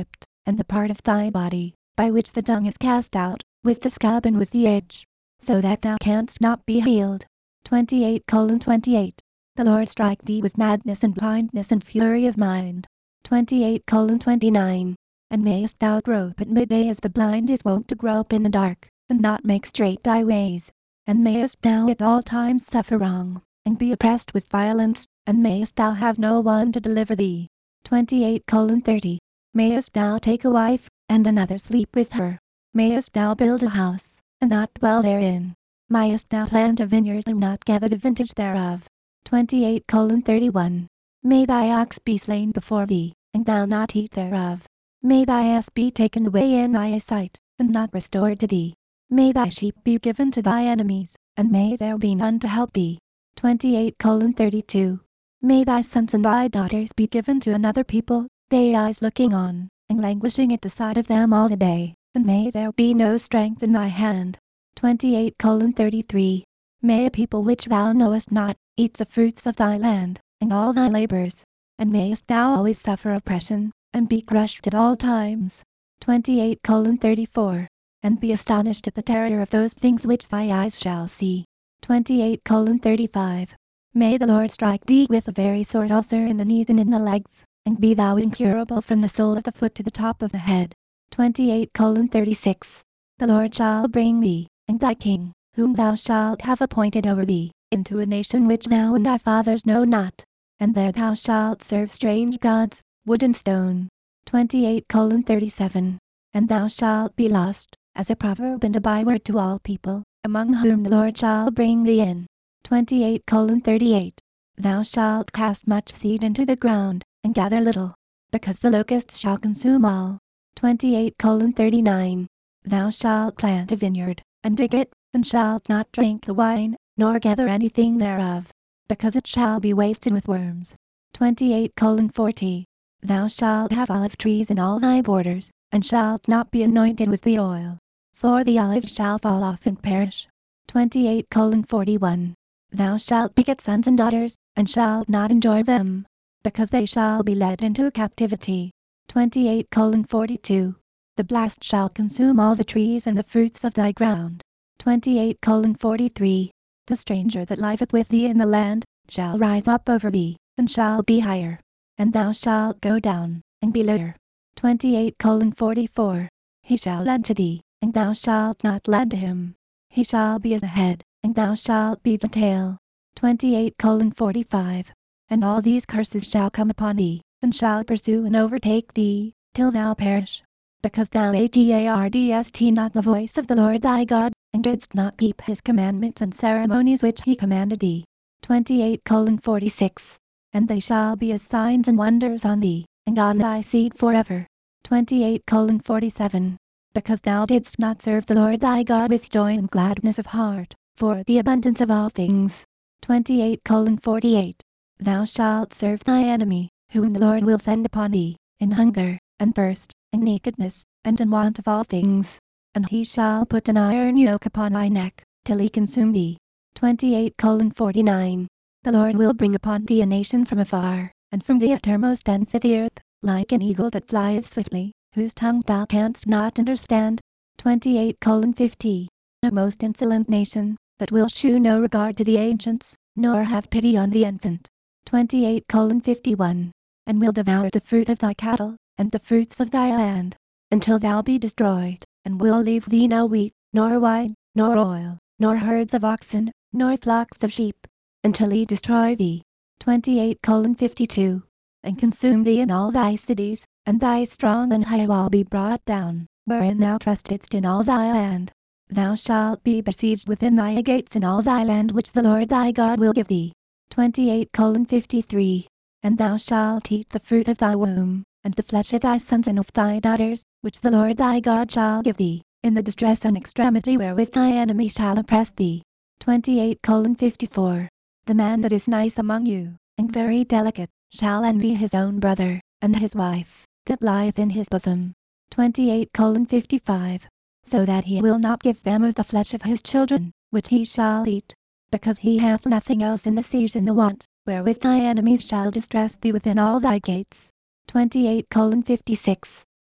and the part of thy body, by which the dung is cast out, with the scab and with the edge, so that thou canst not be healed. twenty-eight twenty-eight. The Lord strike thee with madness and blindness and fury of mind. twenty-eight twenty-nine. And mayest thou grope at midday as the blind is wont to grope in the dark, and not make straight thy ways. And mayest thou at all times suffer wrong, and be oppressed with violence, and mayest thou have no one to deliver thee. twenty-eight thirty. Mayest thou take a wife, and another sleep with her. Mayest thou build a house, and not dwell therein. Mayest thou plant a vineyard and not gather the vintage thereof. twenty-eight thirty-one. May thy ox be slain before thee, and thou not eat thereof. May thy ass be taken away in thy sight, and not restored to thee. May thy sheep be given to thy enemies, and may there be none to help thee. twenty-eight thirty-two. May thy sons and thy daughters be given to another people, they eyes looking on, and languishing at the sight of them all the day, and may there be no strength in thy hand. twenty-eight thirty-three. May a people which thou knowest not, eat the fruits of thy land, and all thy labors, and mayest thou always suffer oppression, and be crushed at all times. twenty-eight thirty-four. And be astonished at the terror of those things which thy eyes shall see. twenty-eight thirty-five. May the Lord strike thee with a very sore ulcer in the knees and in the legs, and be thou incurable from the sole of the foot to the top of the head. twenty-eight thirty-six. The Lord shall bring thee, and thy king, whom thou shalt have appointed over thee, into a nation which thou and thy fathers know not, and there thou shalt serve strange gods, wood and stone. twenty-eight thirty-seven. And thou shalt be lost, as a proverb and a byword to all people, among whom the Lord shall bring thee in. twenty-eight thirty-eight. Thou shalt cast much seed into the ground, and gather little, because the locusts shall consume all. twenty-eight thirty-nine. Thou shalt plant a vineyard, and dig it, and shalt not drink the wine, nor gather anything thereof, because it shall be wasted with worms. twenty-eight forty. Thou shalt have olive trees in all thy borders, and shalt not be anointed with the oil, for the olives shall fall off and perish. twenty-eight forty-one. Thou shalt beget sons and daughters, and shalt not enjoy them, because they shall be led into captivity. twenty-eight forty-two. The blast shall consume all the trees and the fruits of thy ground. twenty-eight forty-three. The stranger that liveth with thee in the land, shall rise up over thee, and shall be higher, and thou shalt go down, and be lower. twenty-eight forty-four. He shall lend to thee, and thou shalt not lend to him. He shall be as the head, and thou shalt be the tail. twenty-eight forty-five. And all these curses shall come upon thee, and shall pursue and overtake thee, till thou perish, because thou heardst not the voice of the Lord thy God, and didst not keep his commandments and ceremonies which he commanded thee. twenty-eight forty-six. And they shall be as signs and wonders on thee, and on thy seed forever. twenty-eight forty-seven. Because thou didst not serve the Lord thy God with joy and gladness of heart, for the abundance of all things. twenty-eight forty-eight. Thou shalt serve thy enemy, whom the Lord will send upon thee, in hunger, and thirst, and nakedness, and in want of all things. And he shall put an iron yoke upon thy neck, till he consume thee. twenty-eight forty-nine. The Lord will bring upon thee a nation from afar, and from the uttermost ends of the earth, like an eagle that flieth swiftly, whose tongue thou canst not understand. twenty-eight fifty. A most insolent nation, that will shew no regard to the ancients, nor have pity on the infant. twenty-eight fifty-one. And will devour the fruit of thy cattle, and the fruits of thy land, until thou be destroyed, and will leave thee no wheat, nor wine, nor oil, nor herds of oxen, nor flocks of sheep, until he destroy thee. twenty-eight fifty-two. And consume thee in all thy cities, and thy strong and high wall be brought down, wherein thou trustedst in all thy land. Thou shalt be besieged within thy gates in all thy land which the Lord thy God will give thee. twenty-eight fifty-three. And thou shalt eat the fruit of thy womb, and the flesh of thy sons and of thy daughters, which the Lord thy God shall give thee, in the distress and extremity wherewith thy enemy shall oppress thee. twenty-eight fifty-four. The man that is nice among you, and very delicate, shall envy his own brother, and his wife, that lieth in his bosom. twenty-eight fifty-five. So that he will not give them of the flesh of his children, which he shall eat, because he hath nothing else in the season the want, wherewith thy enemies shall distress thee within all thy gates. twenty-eight fifty-six.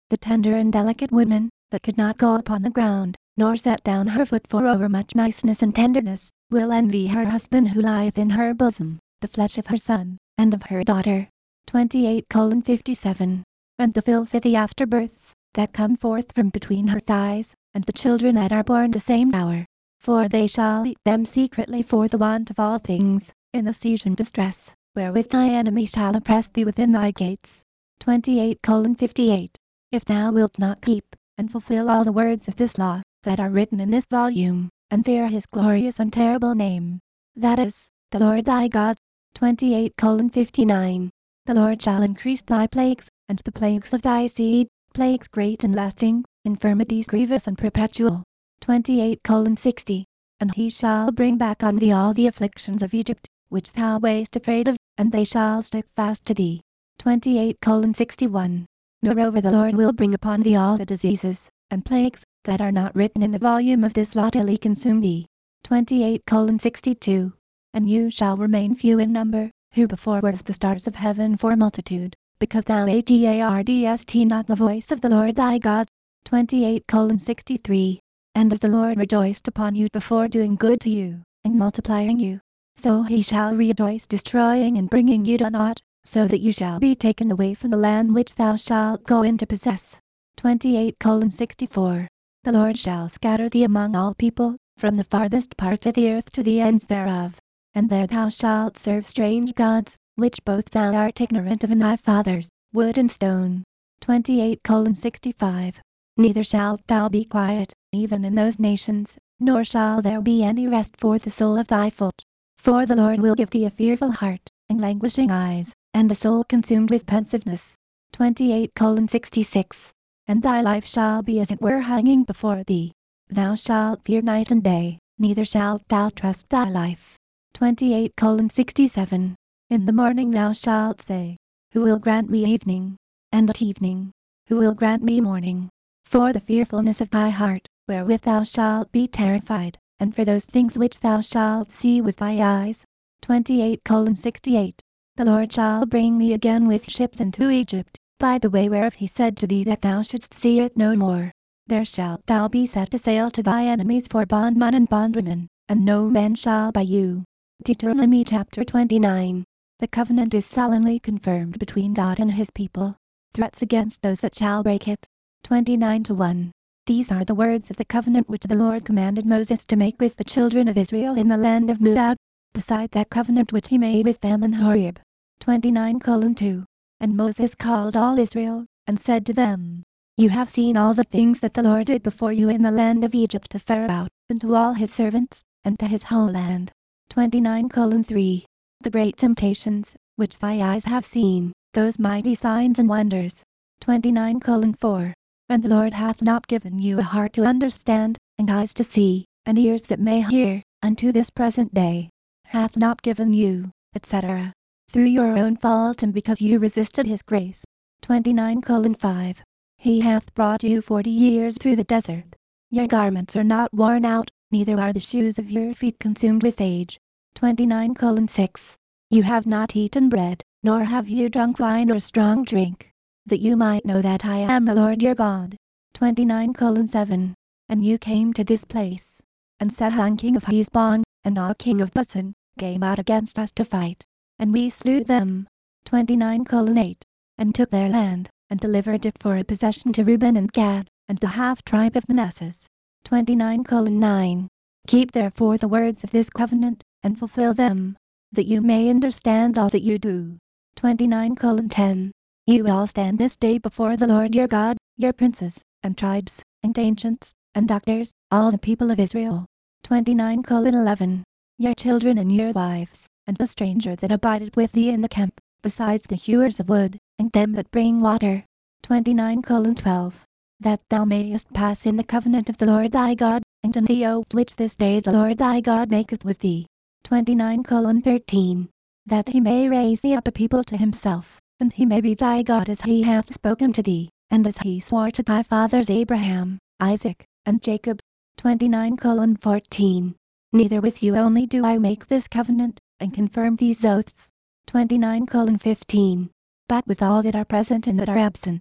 the tender and delicate woman, that could not go upon the ground, nor set down her foot for overmuch niceness and tenderness, will envy her husband who lieth in her bosom, the flesh of her son, and of her daughter. twenty-eight fifty-seven. And the filthy afterbirths, that come forth from between her thighs, and the children that are born the same hour. For they shall eat them secretly for the want of all things, in the siege and distress, wherewith thy enemy shall oppress thee within thy gates. twenty-eight fifty-eight. If thou wilt not keep, and fulfill all the words of this law, that are written in this volume, and fear his glorious and terrible name, that is, the Lord thy God. twenty-eight fifty-nine. The Lord shall increase thy plagues, and the plagues of thy seed, plagues great and lasting, infirmities grievous and perpetual. twenty-eight sixty. And he shall bring back on thee all the afflictions of Egypt, which thou wast afraid of, and they shall stick fast to thee. twenty-eight sixty-one. Moreover the Lord will bring upon thee all the diseases, and plagues, that are not written in the volume of this law till he consume thee. twenty-eight sixty-two. And you shall remain few in number, who before were as the stars of heaven for multitude, because thou heardest not the voice of the Lord thy God. twenty-eight sixty-three. And as the Lord rejoiced upon you before doing good to you, and multiplying you, so he shall rejoice destroying and bringing you to naught, so that you shall be taken away from the land which thou shalt go in to possess. twenty-eight sixty-four. The Lord shall scatter thee among all people, from the farthest parts of the earth to the ends thereof. And there thou shalt serve strange gods, which both thou art ignorant of and thy fathers, wood and stone. twenty-eight sixty-five. Neither shalt thou be quiet, even in those nations, nor shall there be any rest for the sole of thy foot. For the Lord will give thee a fearful heart, and languishing eyes, and a soul consumed with pensiveness. twenty-eight sixty-six. And thy life shall be as it were hanging before thee. Thou shalt fear night and day, neither shalt thou trust thy life. twenty-eight sixty-seven. In the morning thou shalt say, Who will grant me evening? And at evening, Who will grant me morning? For the fearfulness of thy heart, wherewith thou shalt be terrified, and for those things which thou shalt see with thy eyes. twenty-eight sixty-eight. The Lord shall bring thee again with ships into Egypt, by the way whereof he said to thee that thou shouldst see it no more. There shalt thou be set to sail to thy enemies for bondman and bondwoman, and no man shall buy you. Deuteronomy chapter twenty-nine. The covenant is solemnly confirmed between God and his people. Threats against those that shall break it. twenty-nine to one. These are the words of the covenant which the Lord commanded Moses to make with the children of Israel in the land of Moab, beside that covenant which he made with them in Horeb. twenty-nine two. And Moses called all Israel, and said to them, You have seen all the things that the Lord did before you in the land of Egypt to Pharaoh, and to all his servants, and to his whole land. twenty-nine three. The great temptations, which thy eyes have seen, those mighty signs and wonders. twenty-nine four. And the Lord hath not given you a heart to understand, and eyes to see, and ears that may hear, unto this present day. Hath not given you, et cetera. Through your own fault and because you resisted his grace. twenty-nine five. He hath brought you forty years through the desert. Your garments are not worn out, neither are the shoes of your feet consumed with age. twenty-nine six. You have not eaten bread, nor have you drunk wine or strong drink, that you might know that I am the Lord your God. twenty-nine seven. And you came to this place, and Sihon king of Heshbon, and Og king of Bashan, came out against us to fight, and we slew them. twenty-nine eight. And took their land, and delivered it for a possession to Reuben and Gad, and the half tribe of Manasseh. twenty-nine nine. Keep therefore the words of this covenant, and fulfill them, that you may understand all that you do. twenty-nine ten. You all stand this day before the Lord your God, your princes, and tribes, and ancients, and doctors, all the people of Israel. twenty-nine eleven. Your children and your wives, and the stranger that abideth with thee in the camp, besides the hewers of wood, and them that bring water. twenty-nine twelve. That thou mayest pass in the covenant of the Lord thy God, and in the oath which this day the Lord thy God maketh with thee. twenty-nine thirteen. That he may raise thee up a people to himself, and he may be thy God as he hath spoken to thee, and as he swore to thy fathers Abraham, Isaac, and Jacob. twenty-nine fourteen. Neither with you only do I make this covenant, and confirm these oaths. twenty-nine fifteen. But with all that are present and that are absent.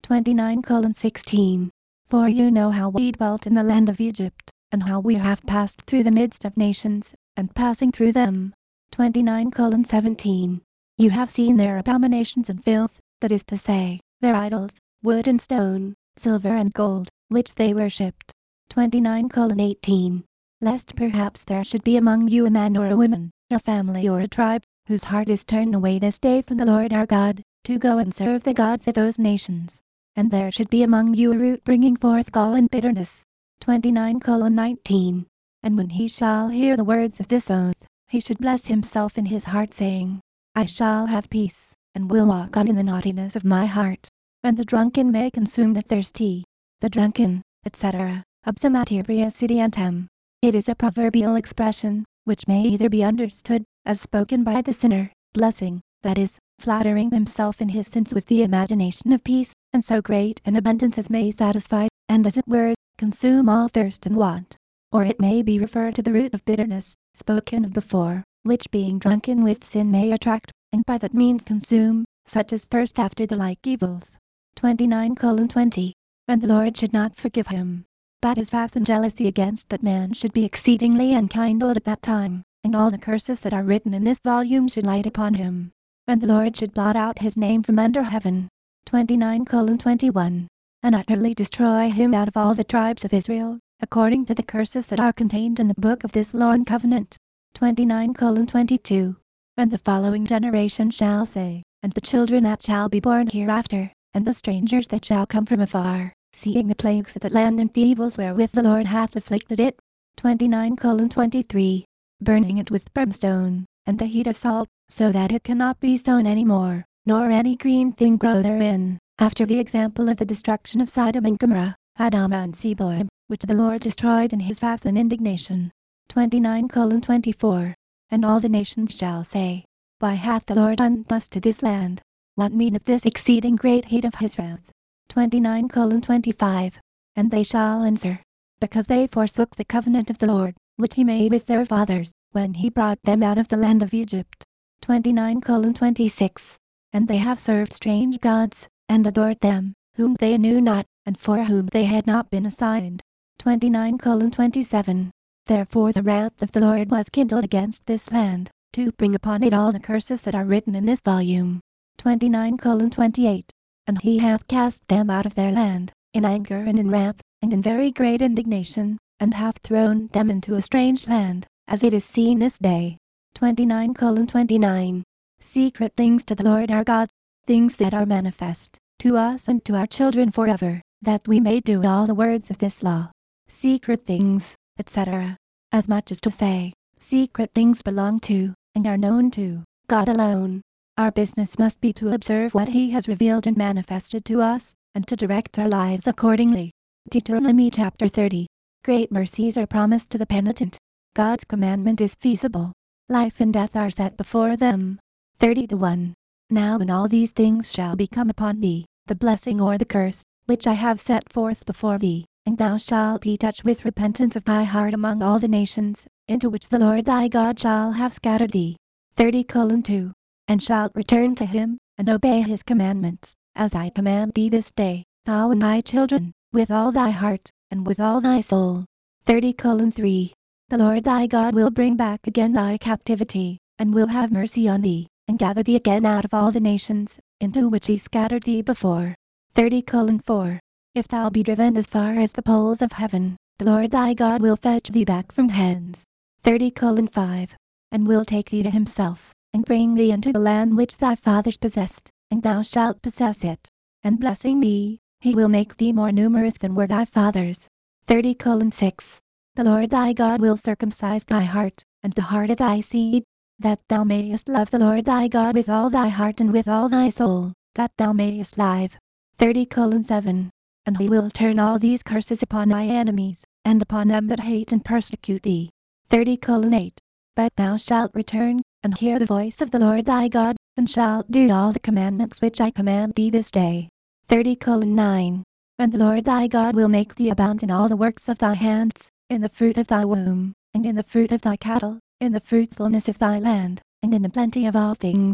twenty-nine sixteen. For you know how we dwelt in the land of Egypt, and how we have passed through the midst of nations, and passing through them. twenty-nine seventeen. You have seen their abominations and filth, that is to say, their idols, wood and stone, silver and gold, which they worshipped. twenty-nine eighteen. Lest perhaps there should be among you a man or a woman, a family or a tribe, whose heart is turned away this day from the Lord our God, to go and serve the gods of those nations. And there should be among you a root bringing forth gall and bitterness. twenty-nine nineteen. And when he shall hear the words of this oath, he should bless himself in his heart, saying, I shall have peace, and will walk on in the naughtiness of my heart. And the drunken may consume the thirsty. The drunken, et cetera, Absamateria Sidiantem. It is a proverbial expression, which may either be understood, as spoken by the sinner, blessing, that is, flattering himself in his sins with the imagination of peace, and so great an abundance as may satisfy, and as it were, consume all thirst and want. Or it may be referred to the root of bitterness, spoken of before, which being drunken with sin may attract, and by that means consume, such as thirst after the like evils. twenty-nine twenty. And the Lord should not forgive him. But his wrath and jealousy against that man should be exceedingly unkindled at that time, and all the curses that are written in this volume should light upon him. And the Lord should blot out his name from under heaven. twenty-nine twenty-one. And utterly destroy him out of all the tribes of Israel, according to the curses that are contained in the book of this law and covenant. twenty-nine twenty-two. And the following generation shall say, and the children that shall be born hereafter, and the strangers that shall come from afar, seeing the plagues of that land and the evils wherewith the Lord hath afflicted it. twenty-nine twenty-three. Burning it with brimstone, and the heat of salt, so that it cannot be sown any more, nor any green thing grow therein, after the example of the destruction of Sodom and Gomorrah, Admah and Zeboim, which the Lord destroyed in his wrath and indignation. twenty-nine twenty-four. And all the nations shall say, Why hath the Lord done thus to this land? What meaneth this exceeding great heat of his wrath? twenty-nine twenty-five. And they shall answer, Because they forsook the covenant of the Lord, which he made with their fathers, when he brought them out of the land of Egypt. twenty-nine twenty-six. And they have served strange gods, and adored them, whom they knew not, and for whom they had not been assigned. twenty-nine twenty-seven. Therefore the wrath of the Lord was kindled against this land, to bring upon it all the curses that are written in this volume. twenty-nine twenty-eight. And he hath cast them out of their land, in anger and in wrath, and in very great indignation, and hath thrown them into a strange land, as it is seen this day. twenty-nine twenty-nine. Secret things to the Lord our God, things that are manifest, to us and to our children forever, that we may do all the words of this law. Secret things, et cetera. As much as to say, secret things belong to, and are known to, God alone. Our business must be to observe what he has revealed and manifested to us, and to direct our lives accordingly. Deuteronomy chapter thirty. Great mercies are promised to the penitent. God's commandment is feasible. Life and death are set before them. thirty to one. Now when all these things shall be come upon thee, the blessing or the curse, which I have set forth before thee, and thou shalt be touched with repentance of thy heart among all the nations, into which the Lord thy God shall have scattered thee. thirty two. And shalt return to him, and obey his commandments, as I command thee this day, thou and thy children, with all thy heart, and with all thy soul. thirty three. The Lord thy God will bring back again thy captivity, and will have mercy on thee, and gather thee again out of all the nations, into which he scattered thee before. thirty four. If thou be driven as far as the poles of heaven, the Lord thy God will fetch thee back from hence. thirty five. And will take thee to himself, and bring thee into the land which thy fathers possessed, and thou shalt possess it. And blessing thee, he will make thee more numerous than were thy fathers. thirty six. The Lord thy God will circumcise thy heart, and the heart of thy seed, that thou mayest love the Lord thy God with all thy heart and with all thy soul, that thou mayest live. thirty seven. And he will turn all these curses upon thy enemies, and upon them that hate and persecute thee. thirty eight. But thou shalt return, and hear the voice of the Lord thy God, and shalt do all the commandments which I command thee this day. thirty nine. And the Lord thy God will make thee abound in all the works of thy hands, in the fruit of thy womb, and in the fruit of thy cattle, in the fruitfulness of thy land, and in the plenty of all things.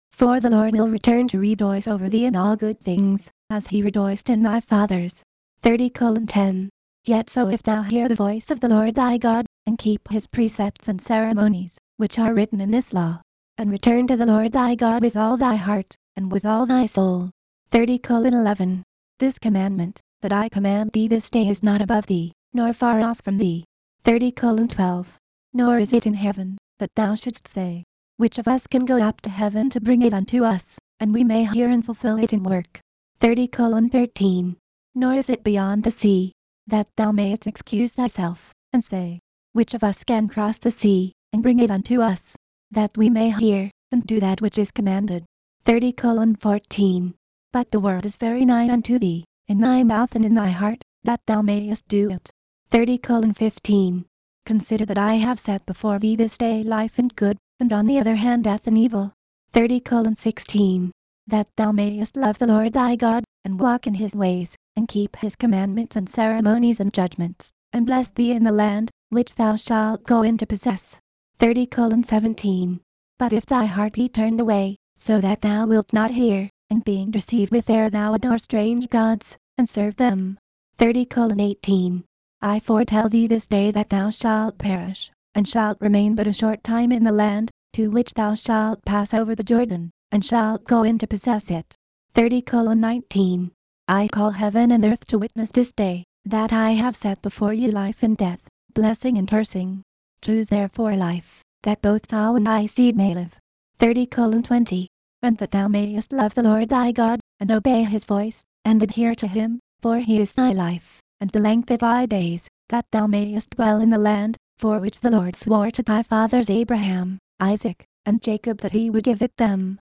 For the Lord will return to rejoice over thee in all good things, as he rejoiced in thy fathers. thirty colon ten. Yet so if thou hear the voice of the Lord thy God, and keep his precepts and ceremonies, which are written in this law, and return to the Lord thy God with all thy heart, and with all thy soul. thirty colon eleven. This commandment, that I command thee this day is not above thee, nor far off from thee. thirty colon twelve. Nor is it in heaven, that thou shouldst say, which of us can go up to heaven to bring it unto us, and we may hear and fulfill it in work. thirty colon thirteen. Nor is it beyond the sea, that thou mayest excuse thyself, and say, which of us can cross the sea, and bring it unto us, that we may hear, and do that which is commanded. thirty colon fourteen. But the word is very nigh unto thee, in thy mouth and in thy heart, that thou mayest do it. thirty colon fifteen. Consider that I have set before thee this day life and good, and on the other hand death and evil. thirty colon sixteen. That thou mayest love the Lord thy God, and walk in his ways, and keep his commandments and ceremonies and judgments, and bless thee in the land, which thou shalt go in to possess. thirty colon seventeen. But if thy heart be turned away, so that thou wilt not hear, and being deceived with error thou adore strange gods, and serve them. thirty colon eighteen. I foretell thee this day that thou shalt perish, and shalt remain but a short time in the land, to which thou shalt pass over the Jordan, and shalt go in to possess it. thirty colon nineteen. I call heaven and earth to witness this day, that I have set before you life and death, blessing and cursing. Choose therefore life, that both thou and thy seed may live. thirty colon twenty. And that thou mayest love the Lord thy God, and obey his voice, and adhere to him, for he is thy life, and the length of thy days, that thou mayest dwell in the land, for which the Lord swore to thy fathers Abraham, Isaac, and Jacob that he would give it them.